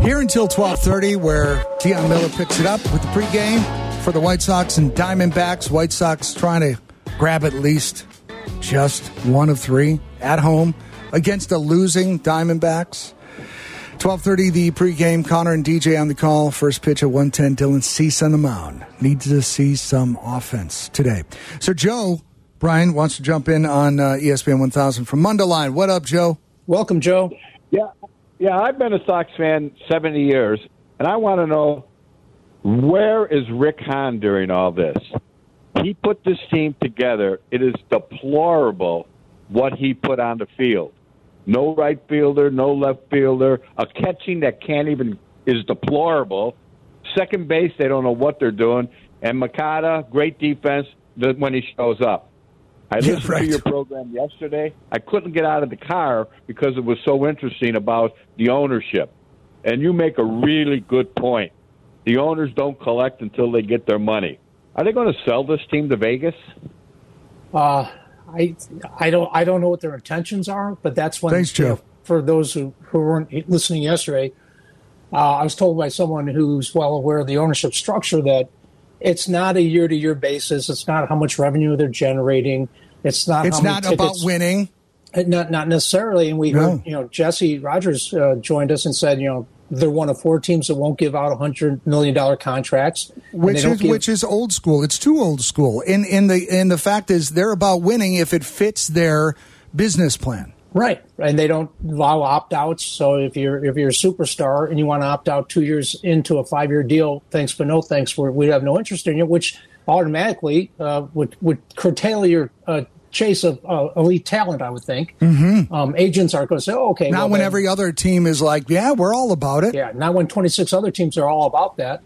Here until 12:30, where Deion Miller picks it up with the pregame for the White Sox and Diamondbacks. White Sox trying to grab at least just one of three at home against the losing Diamondbacks. 12:30, the pregame. Connor and DJ on the call. First pitch at 1:10. Dylan Cease on the mound. Needs to see some offense today. So Joe Brian wants to jump in on ESPN 1000 from Mundelein. What up, Joe? Welcome, Joe. Yeah, I've been a Sox fan 70 years, and I want to know, where is Rick Hahn during all this? He put this team together. It is deplorable what he put on the field. No right fielder, no left fielder, a catching that can't even is deplorable. Second base, they don't know what they're doing. And Makata, great defense when he shows up. I listened to your program yesterday. I couldn't get out of the car because it was so interesting about the ownership. And you make a really good point. The owners don't collect until they get their money. Are they going to sell this team to Vegas? I don't know what their intentions are, but that's when. Thanks, Joe. For those who weren't listening yesterday, I was told by someone who's well aware of the ownership structure that it's not a year-to-year basis. It's not how much revenue they're generating. It's not. It's not about winning. Not necessarily. And we heard, Jesse Rogers joined us and said, they're one of four teams that won't give out $100 million contracts, which is old school. It's too old school. And the fact is, they're about winning if it fits their business plan. Right, and they don't allow opt-outs. So if you're a superstar and you want to opt out 2 years into a 5-year deal, thanks but no thanks, we have no interest in you, which automatically would curtail your chase of elite talent, I would think. Mm-hmm. Agents are going to say, okay. Not when every other team is like, yeah, we're all about it. Yeah, not when 26 other teams are all about that.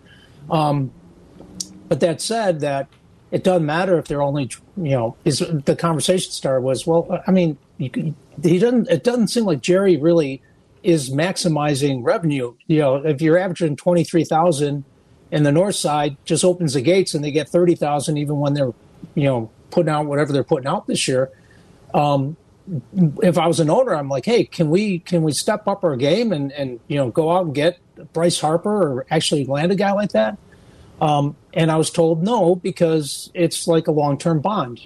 But that said, that it doesn't matter if they're only, the conversation starter was, well, I mean, it doesn't seem like Jerry really is maximizing revenue. If you're averaging 23,000 and the north side just opens the gates and they get 30,000 even when they're, putting out whatever they're putting out this year. If I was an owner, I'm like, hey, can we step up our game and go out and get Bryce Harper or actually land a guy like that? And I was told no, because it's like a long-term bond.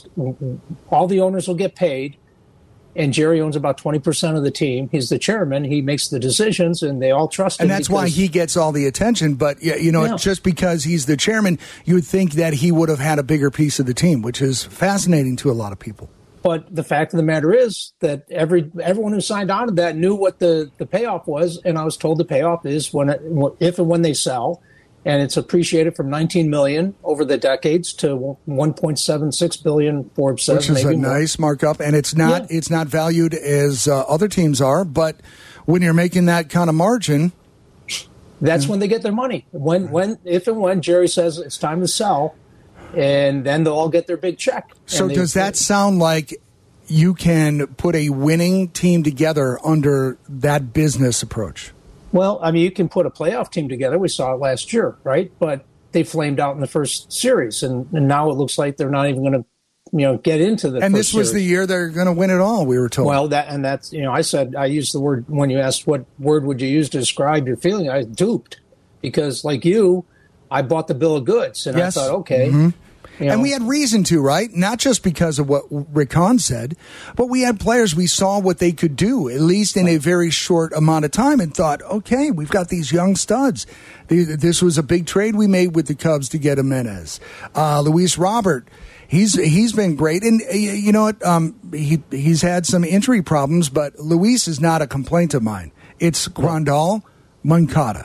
All the owners will get paid, and Jerry owns about 20% of the team. He's the chairman. He makes the decisions, and they all trust him. And that's why he gets all the attention. But, just because he's the chairman, you would think that he would have had a bigger piece of the team, which is fascinating to a lot of people. But the fact of the matter is that everyone who signed on to that knew what the payoff was, and I was told the payoff is if and when they sell. And it's appreciated from $19 million over the decades to $1.76 billion, Forbes says. Which is a nice markup, and it's not valued as other teams are. But when you're making that kind of margin, that's when they get their money. If and when Jerry says it's time to sell, and then they'll all get their big check. So does that sound like you can put a winning team together under that business approach? Well, I mean, you can put a playoff team together. We saw it last year, right? But they flamed out in the first series, and now it looks like they're not even going to, get into the. And first this was series. the year they're going to win it all. We were told. Well, that's I used the word when you asked what word would you use to describe your feeling. I was duped because, like you, I bought the bill of goods, and I thought, okay. Mm-hmm. And we had reason to, right? Not just because of what Rick Hahn said, but we had players, we saw what they could do, at least in a very short amount of time, and thought, okay, we've got these young studs. This was a big trade we made with the Cubs to get Jimenez. Luis Robert, he's been great. And you know what? He's had some injury problems, but Luis is not a complaint of mine. It's Grandal, Moncada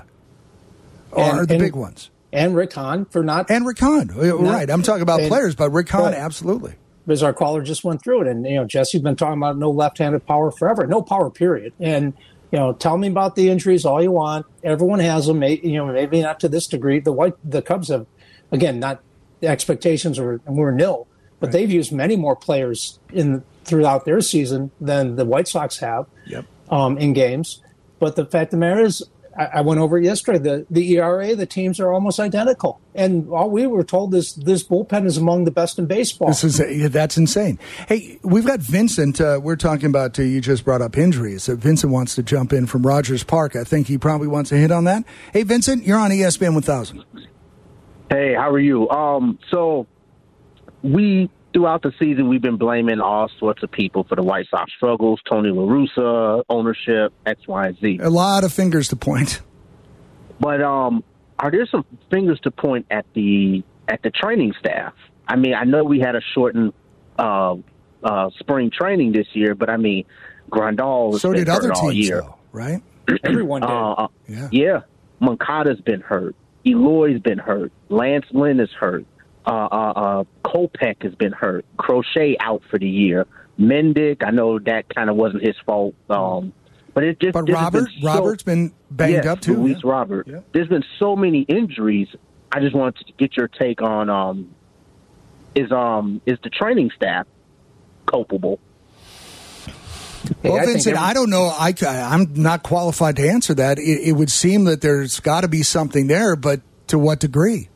are the big ones. And Rick Hahn And Rick Hahn, right. I'm talking about players, but Rick Hahn, absolutely. Because our caller just went through it. And, Jesse's been talking about no left-handed power forever. No power, period. And, tell me about the injuries all you want. Everyone has them, maybe not to this degree. The Cubs have, again, not the expectations were nil, but they've used many more players throughout their season than the White Sox have in games. But the fact of the matter is, I went over it yesterday. The ERA, the teams are almost identical, and all we were told is this bullpen is among the best in baseball. That's insane. Hey, we've got Vincent. We're talking about you just brought up injuries. Vincent wants to jump in from Rogers Park. I think he probably wants to hit on that. Hey, Vincent, you're on ESPN 1000. Hey, how are you? So we throughout the season we've been blaming all sorts of people for the White Sox struggles. Tony La Russa, ownership, X, Y, and Z. A lot of fingers to point. But are there some fingers to point at the training staff? I mean, I know we had a shortened spring training this year, but I mean, Grandal has been hurt all year, though, right? Everyone did. Yeah. Moncada's been hurt. Eloy's been hurt. Lance Lynn is hurt. Kopech has been hurt. Crochet out for the year. Mendick, I know that kind of wasn't his fault. But it just. But Robert's been banged up too. Luis Robert. Yeah. There's been so many injuries. I just wanted to get your take on is the training staff culpable? Well, Vincent, I don't know. I'm not qualified to answer that. It would seem that there's got to be something there, but to what degree?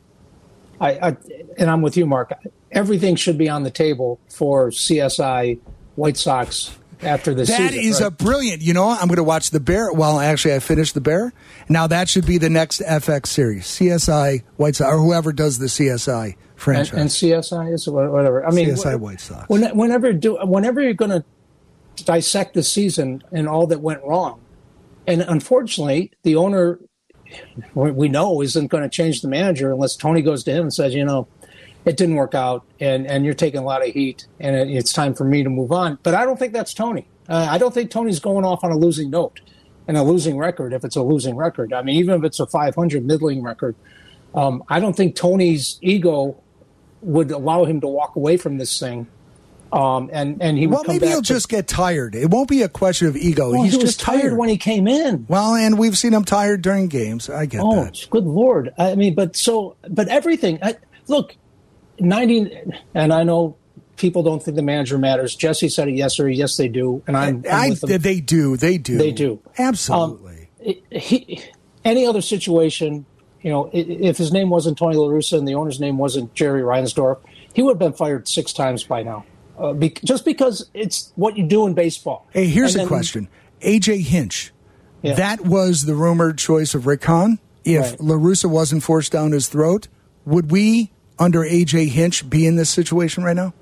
And I'm with you, Mark. Everything should be on the table for CSI White Sox after this season. That is a brilliant. You know, I'm going to watch The Bear. Well, actually, I finished The Bear. Now that should be the next FX series. CSI White Sox, or whoever does the CSI franchise. And CSI is whatever. I mean, CSI White Sox. Whenever you're going to dissect the season and all that went wrong, and unfortunately, the owner, we know, isn't going to change the manager unless Tony goes to him and says, it didn't work out, and you're taking a lot of heat, and it's time for me to move on. But I don't think that's Tony. I don't think Tony's going off on a losing note and a losing record if it's a losing record. I mean, even if it's a 500 middling record, I don't think Tony's ego would allow him to walk away from this thing. And he would maybe he'll just get tired. It won't be a question of ego. Well, He's he was just tired when he came in. Well, and we've seen him tired during games. I get that. Oh, good Lord. I mean, but everything. Look, 90, and I know people don't think the manager matters. Jesse said it yesterday. Yes, they do. And I'm with them. They do. They do. Absolutely. Any other situation, if his name wasn't Tony La Russa and the owner's name wasn't Jerry Reinsdorf, he would have been fired 6 times by now. Just because it's what you do in baseball. Hey, here's a question. A.J. Hinch, that was the rumored choice of Rick Hahn. If La Russa wasn't forced down his throat, would we, under A.J. Hinch, be in this situation right now?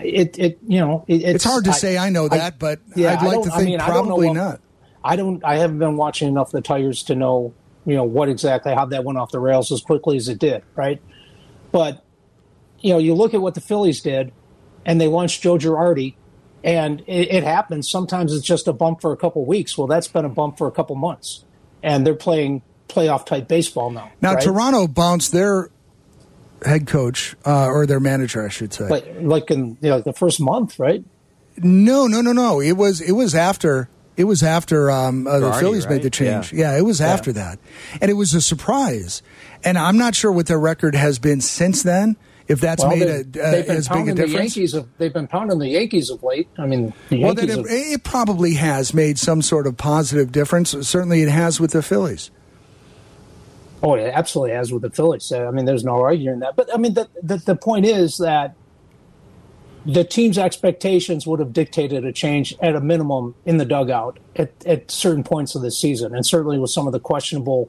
It's hard to say. I know that, but I'd like to think probably not. I haven't been watching enough of the Tigers to know, what exactly, how that went off the rails as quickly as it did, right? But, you look at what the Phillies did, and they launched Joe Girardi, and it happens. Sometimes it's just a bump for a couple weeks. Well, that's been a bump for a couple months, and they're playing playoff-type baseball now. Now, right? Toronto bounced their head coach, or their manager, I should say. Like in the first month, right? No. It was after the Phillies made the change. Yeah, it was after that, and it was a surprise. And I'm not sure what their record has been since then. If that's made as big a difference. They've been pounding the Yankees of late. I mean, it probably has made some sort of positive difference. Certainly, it has with the Phillies. Oh, it absolutely has with the Phillies. I mean, there's no arguing that. But I mean, the point is that the team's expectations would have dictated a change at a minimum in the dugout at certain points of the season, and certainly with some of the questionable,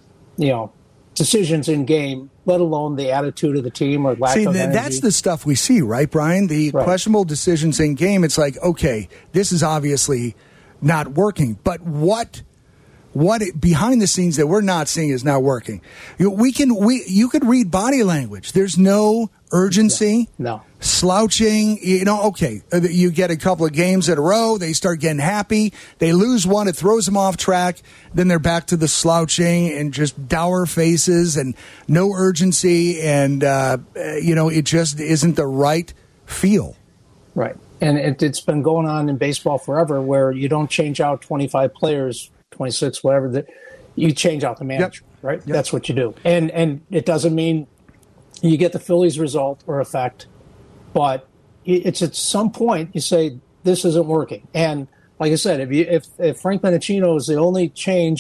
decisions in game, let alone the attitude of the team or lack of energy. That's the stuff we see, right, Brian? The questionable decisions in game. It's like, okay, this is obviously not working, but what behind the scenes that we're not seeing is not working. You could read body language. There's no urgency, no slouching. Okay, you get a couple of games in a row, they start getting happy. They lose one, it throws them off track. Then they're back to the slouching and just dour faces and no urgency, and it just isn't the right feel. Right, and it's been going on in baseball forever, where you don't change out 25 players. 26, whatever, that you change out the manager, right? Yep. That's what you do. And it doesn't mean you get the Phillies result or effect, but it's at some point you say, this isn't working. And like I said, if Frank Menachino is the only change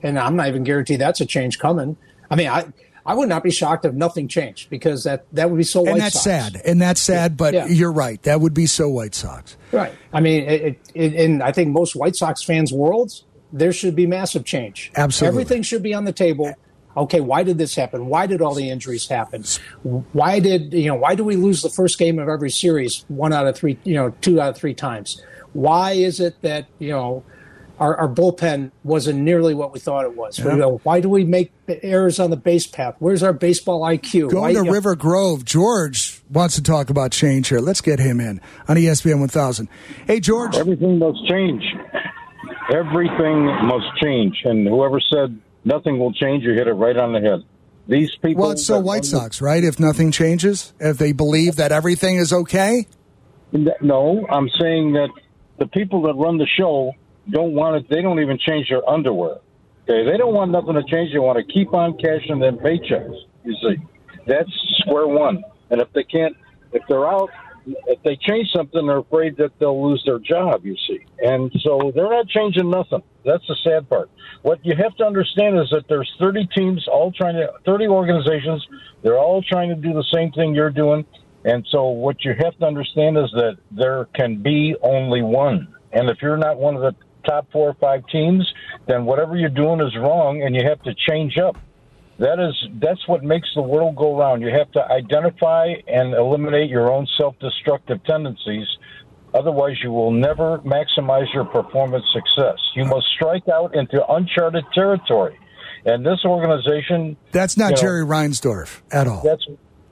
and I'm not even guaranteed that's a change coming. I mean, I would not be shocked if nothing changed, because that would be so White Sox. And that's sad, but you're right. That would be so White Sox. Right. I mean, and I think most White Sox fans' worlds, there should be massive change. Absolutely. Everything should be on the table. Okay, why did this happen? Why did all the injuries happen? Why do we lose the first game of every series 2 out of 3 times? Why is it that, our bullpen wasn't nearly what we thought it was? Yeah. Why do we make errors on the base path? Where's our baseball IQ? Going to River Grove. George wants to talk about change here. Let's get him in on ESPN 1000. Hey, George. Everything must change. Everything must change. And whoever said nothing will change, you hit it right on the head. These people. Well, it's so White Sox, right? If nothing changes, if they believe that everything is okay. No, I'm saying that the people that run the show don't want it. They don't even change their underwear. Okay, they don't want nothing to change. They want to keep on cashing their paychecks. You see, that's square one. And if they can't, if they're out, if they change something, they're afraid that they'll lose their job. You see, and so they're not changing nothing. That's the sad part. What you have to understand is that there's 30 teams, 30 organizations. They're all trying to do the same thing you're doing. And so what you have to understand is that there can be only one. And if you're not one of the top 4 or 5 teams, then whatever you're doing is wrong, and you have to change up. That's what makes the world go round. You have to identify and eliminate your own self-destructive tendencies. Otherwise, you will never maximize your performance success. You must strike out into uncharted territory. And this organization... That's not Jerry Reinsdorf at all. That's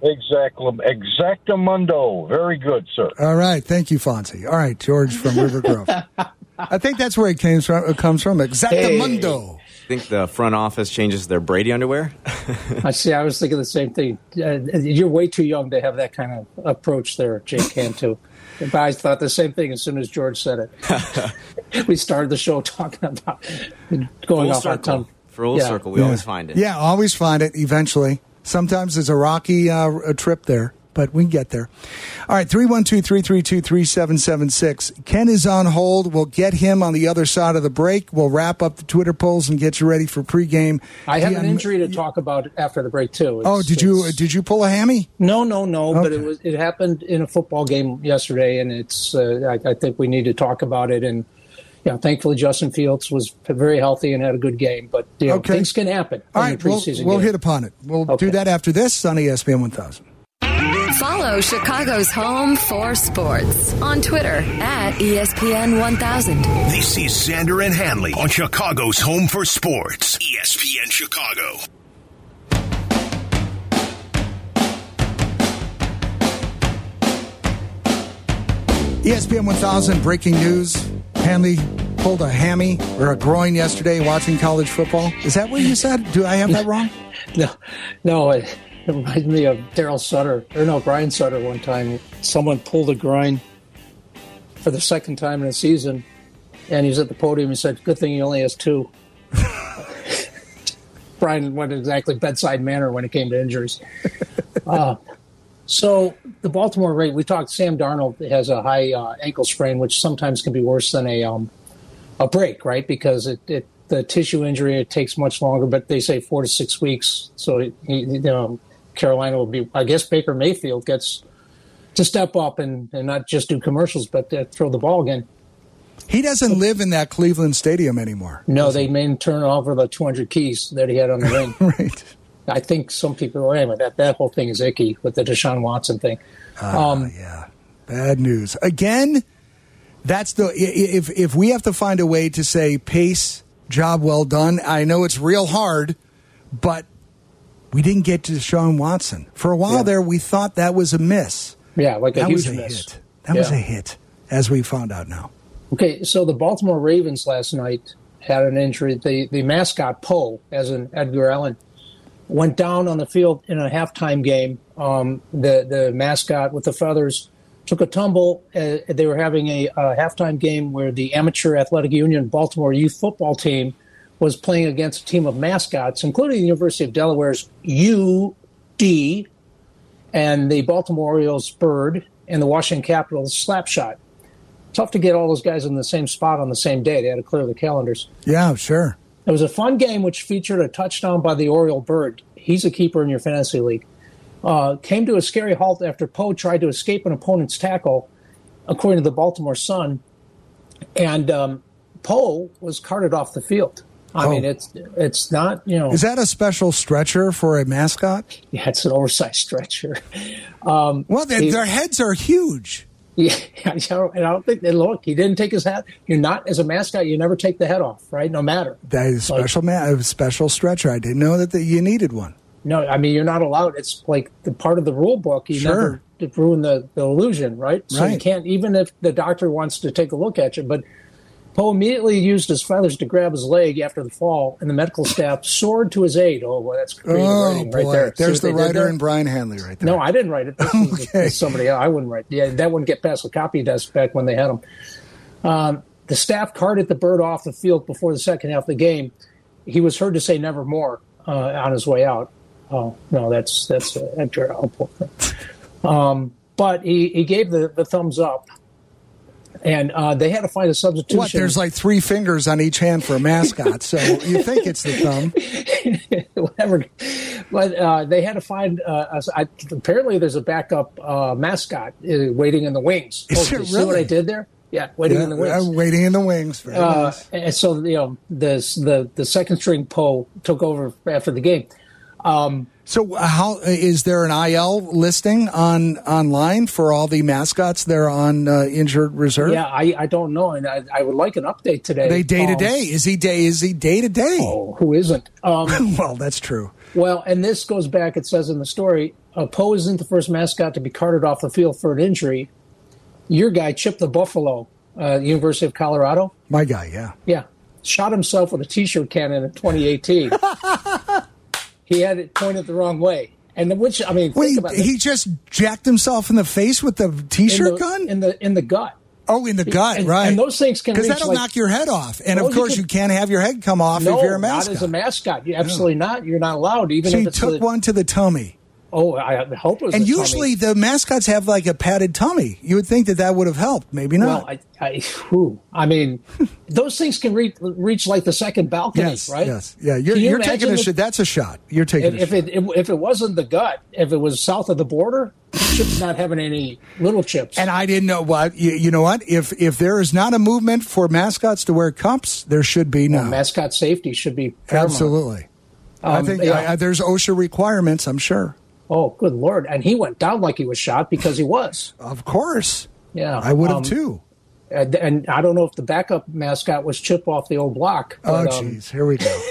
exactamundo. Very good, sir. All right. Thank you, Fonzie. All right, George from River Grove. I think that's where it comes from. Exactamundo. I think the front office changes their Brady underwear. I was thinking the same thing. You're way too young to have that kind of approach there, Jake Cantu. But I thought the same thing as soon as George said it. We started the show talking about going off our tongue. Full circle, we always find it. Yeah, always find it eventually. Sometimes it's a rocky a trip there, but we can get there. All right, 312-332-3776. Ken is on hold. We'll get him on the other side of the break. We'll wrap up the Twitter polls and get you ready for pregame. I have an injury to talk about after the break, too. Did you pull a hammy? No, Okay. But it happened in a football game yesterday, and it's I think we need to talk about it. And thankfully Justin Fields was very healthy and had a good game. But things can happen. All right, we'll hit upon it. We'll do that after this on ESPN 1000. Follow Chicago's home for sports on Twitter at ESPN 1000. This is Sander and Hanley on Chicago's home for sports, ESPN Chicago. ESPN 1000 breaking news. Hanley pulled a hammy or a groin yesterday watching college football. Is that what you said? Do I have that wrong? No. It reminds me of Brian Sutter one time. Someone pulled a groin for the second time in a season, and he was at the podium and said, good thing he only has 2. Brian went exactly bedside manner when it came to injuries. So the Baltimore Ravens, we talked, Sam Darnold has a high ankle sprain, which sometimes can be worse than a break, right? Because the tissue injury, it takes much longer, but they say 4 to 6 weeks. So, Carolina will be, I guess Baker Mayfield gets to step up and not just do commercials, but throw the ball again. He doesn't live in that Cleveland stadium anymore. No, they may turn over the 200 keys that he had on the ring. Right. I think some people are, anyway, that whole thing is icky with the Deshaun Watson thing. Yeah. Bad news. Again, that's if we have to find a way to say pace, job well done, I know it's real hard, but we didn't get to Deshaun Watson. For a while there, we thought that was a miss. Yeah, like a huge miss. That was a hit, as we found out now. Okay, so the Baltimore Ravens last night had an injury. The mascot, Poe, as in Edgar Allan, went down on the field in a halftime game. The mascot with the feathers took a tumble. They were having a halftime game where the Amateur Athletic Union Baltimore youth football team was playing against a team of mascots, including the University of Delaware's UD and the Baltimore Orioles Bird and the Washington Capitals Slapshot. Tough to get all those guys in the same spot on the same day. They had to clear the calendars. Yeah, sure. It was a fun game which featured a touchdown by the Oriole Bird. He's a keeper in your fantasy league. Came to a scary halt after Poe tried to escape an opponent's tackle, according to the Baltimore Sun. And Poe was carted off the field. I mean, it's not, Is that a special stretcher for a mascot? Yeah, it's an oversized stretcher. Well, their heads are huge. Yeah, and I don't think look. He didn't take his hat. You're not, as a mascot, you never take the head off, right? No matter. That is a special stretcher. I didn't know that you needed one. No, I mean, you're not allowed. It's like the part of the rule book. You never ruin the illusion, right? So you can't, even if the doctor wants to take a look at you. But Poe immediately used his feathers to grab his leg after the fall, and the medical staff soared to his aid. Oh, boy, that's creative writing right there. There's the writer and Brian Hanley right there. No, I didn't write it. This is somebody else. I wouldn't write it. Yeah, that wouldn't get past the copy desk back when they had them. The staff carted the bird off the field before the second half of the game. He was heard to say nevermore on his way out. Oh, no, that's Edgar Allan. But he gave the thumbs up. And they had to find a substitution. What? There's like 3 fingers on each hand for a mascot, so you think it's the thumb. Whatever. But they had to find, apparently there's a backup mascot waiting in the wings. Is it really? See what I did there? Yeah, waiting in the wings. Waiting in the wings. Very nice. And so, the second string Poe took over after the game. So how is there an IL listing online for all the mascots that are on injured reserve? Yeah, I don't know, and I would like an update today. Are they day to day? Is he day to day? Oh, who isn't? Well, that's true. Well, and this goes back. It says in the story, Poe isn't the first mascot to be carted off the field for an injury. Your guy, Chip the Buffalo, University of Colorado. My guy, yeah, shot himself with a T-shirt cannon in 2018. He had it pointed the wrong way, and think about he just jacked himself in the face with the T-shirt gun in the gut. Oh, in the gut, right? And those things can, because that'll knock your head off. And of course, you can't have your head come off if you're a mascot. Not as a mascot. You absolutely not. You're not allowed. Even if he took one to the tummy. Oh, I hope it was. And usually the mascots have like a padded tummy. You would think that would have helped. Maybe not. Well, I mean, those things can reach like the second balcony, right? Yes, yeah. You're taking a shot. That's a shot. You're taking a shot. If it wasn't the gut, if it was south of the border, Chip's not having any little chips. And I didn't know what. You know what? If there is not a movement for mascots to wear cups, there should be now. Mascot safety should be paramount. Absolutely. I think there's OSHA requirements, I'm sure. Oh, good Lord. And he went down like he was shot because he was. Of course. Yeah. I would have too. And I don't know if the backup mascot was Chip off the old block. But, jeez. Here we go.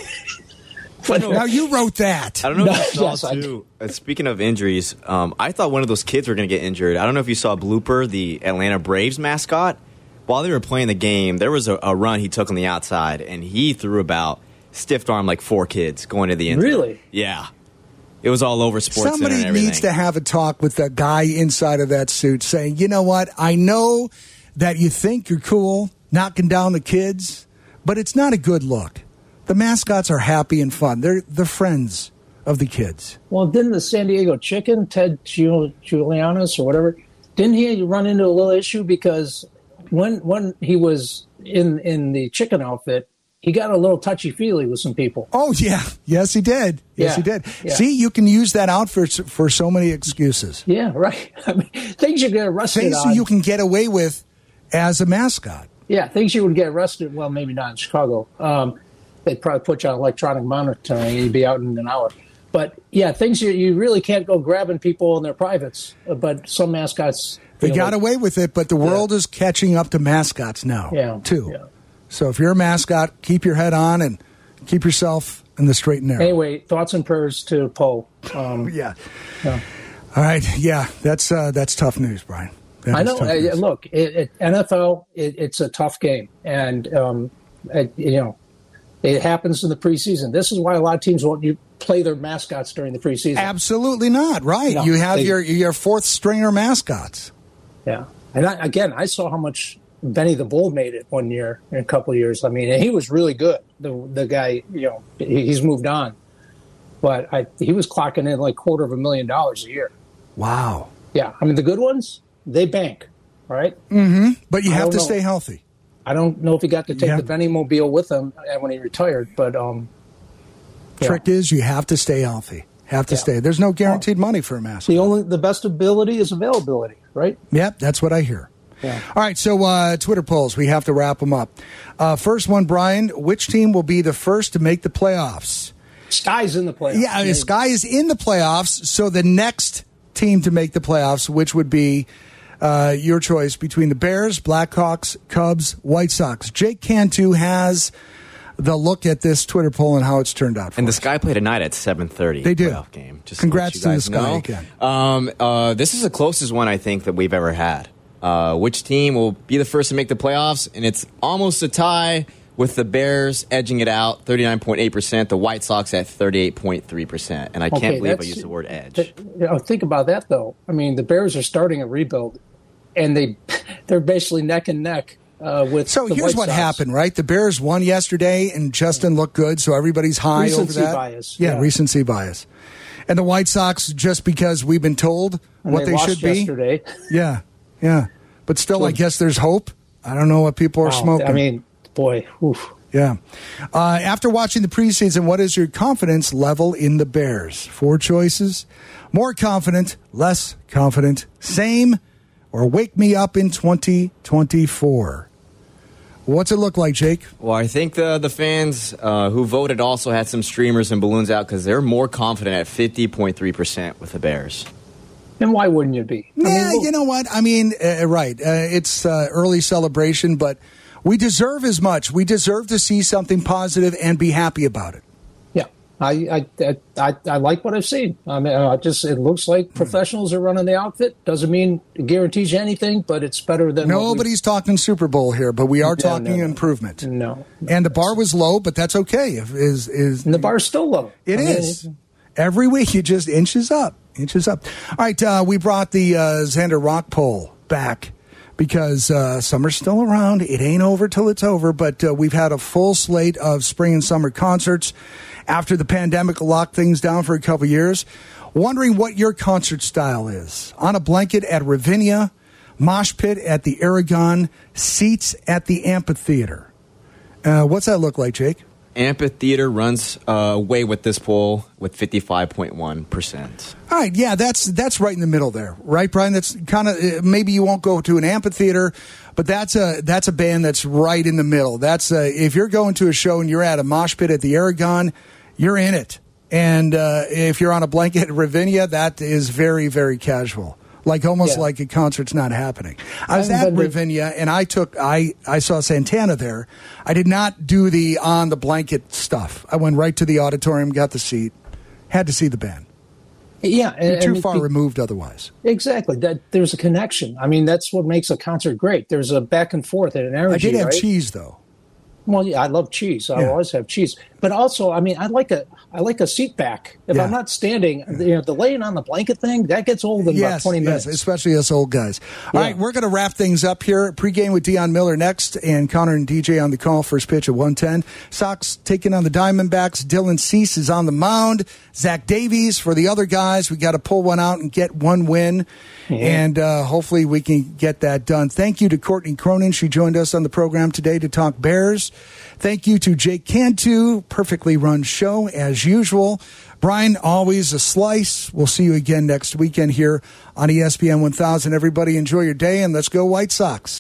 But now you wrote that. I don't know if you saw, too. Speaking of injuries, I thought one of those kids were going to get injured. I don't know if you saw Blooper, the Atlanta Braves mascot. While they were playing the game, there was a run he took on the outside, and he threw about stiff arm like 4 kids going to the end. Really? Yeah. It was all over Sports Center and everything. Needs to have a talk with the guy inside of that suit saying, you know what, I know that you think you're cool knocking down the kids, but it's not a good look. The mascots are happy and fun. They're the friends of the kids. Well, didn't the San Diego Chicken, Ted Julianis or whatever, didn't he run into a little issue because when he was in the chicken outfit, he got a little touchy-feely with some people. Oh, yeah. Yes, he did. Yes, he did. Yeah. See, you can use that out for so many excuses. Yeah, right. I mean, things you get arrested things on. You can get away with as a mascot. Yeah, things you would get arrested, well, maybe not in Chicago. They'd probably put you on electronic monitoring and you'd be out in an hour. But, yeah, things you really can't go grabbing people in their privates. But some mascots... They got away with it, but the world is catching up to mascots now, too. Yeah. So if you're a mascot, keep your head on and keep yourself in the straight and narrow. Anyway, thoughts and prayers to Poe. Yeah. All right. Yeah, that's tough news, Brian. I know. Look, NFL, it's a tough game. And, it happens in the preseason. This is why a lot of teams won't play their mascots during the preseason. Absolutely not. Right. No, you have your fourth stringer mascots. Yeah. And I saw how much Benny the Bull made it one year in a couple of years. I mean, and he was really good. The guy, he's moved on, but he was clocking in like $250,000 a year. Wow. Yeah, I mean the good ones, they bank, right? Mm-hmm. But you have to stay healthy. I don't know if he got to take the Benny Mobile with him when he retired, but trick is you have to stay healthy. Have to stay. There's no guaranteed money for a mascot. The best ability is availability, right? Yep, that's what I hear. Yeah. All right, so Twitter polls, we have to wrap them up. First one, Brian, which team will be the first to make the playoffs? Sky's in the playoffs. Yeah, Sky is in the playoffs, so the next team to make the playoffs, which would be your choice between the Bears, Blackhawks, Cubs, White Sox. Jake Cantu has the look at this Twitter poll and how it's turned out. And the Sky played tonight at 7:30. They do. Playoff game. Just congrats to the Sky again. This is the closest one I think that we've ever had. Which team will be the first to make the playoffs? And it's almost a tie with the Bears edging it out, 39.8%. The White Sox at 38.3%. And I can't believe I used the word edge. Think about that, though. I mean, the Bears are starting a rebuild, and they're basically neck and neck. So here's what happened, right? The Bears won yesterday, and Justin looked good, so everybody's high recency over that. Bias. Yeah, recency bias. And the White Sox, just because we've been told what they should be. Yesterday. Yeah. But still, I guess there's hope. I don't know what people are smoking. I mean, boy. Oof. Yeah. After watching the preseason, what is your confidence level in the Bears? 4 choices. More confident, less confident, same, or wake me up in 2024. What's it look like, Jake? Well, I think the fans who voted also had some streamers and balloons out because they're more confident at 50.3% with the Bears. And why wouldn't you be? You know what? I mean, right. It's early celebration, but we deserve as much. We deserve to see something positive and be happy about it. Yeah. I like what I've seen. I mean, it looks like professionals are running the outfit. Doesn't mean it guarantees you anything, but it's better than nobody's talking Super Bowl here, but we are talking improvement. No, and the bar was low, but that's okay. And the bar's still low. It is. Every week it just inches up. All right, we brought the Xander Rock poll back because summer's still around. It ain't over till it's over, but we've had a full slate of spring and summer concerts after the pandemic locked things down for a couple years. Wondering what your concert style is. On a blanket at Ravinia, mosh pit at the Aragon, seats at the amphitheater. What's that look like, Jake? Amphitheater runs away with this poll with 55.1%. All right, yeah, that's right in the middle there, right, Brian? That's kind of maybe you won't go to an amphitheater, but that's a band that's right in the middle. That's if you're going to a show and you're at a mosh pit at the Aragon, you're in it. And if you're on a blanket at Ravinia, that is very, very casual. Like almost like a concert's not happening. I was at Ravinia and I saw Santana there. I did not do the on the blanket stuff. I went right to the auditorium, got the seat, had to see the band. Yeah, you're too far removed otherwise. Exactly. There's a connection. I mean, that's what makes a concert great. There's a back and forth and an energy. I did have cheese though. Well, yeah, I love cheese. I always have cheese. But also, I mean, I like a seat back. If I'm not standing, the laying on the blanket thing, that gets old in about 20 minutes. Yes, especially us old guys. All right, we're going to wrap things up here. Pre-game with Dion Miller next, and Connor and DJ on the call. First pitch at 1:10. Sox taking on the Diamondbacks. Dylan Cease is on the mound. Zach Davies for the other guys. We got to pull one out and get one win, and hopefully we can get that done. Thank you to Courtney Cronin. She joined us on the program today to talk Bears. Thank you to Jake Cantu. Perfectly run show as usual. Brian, always a slice. We'll see you again next weekend here on ESPN 1000. Everybody enjoy your day, and let's go White Sox.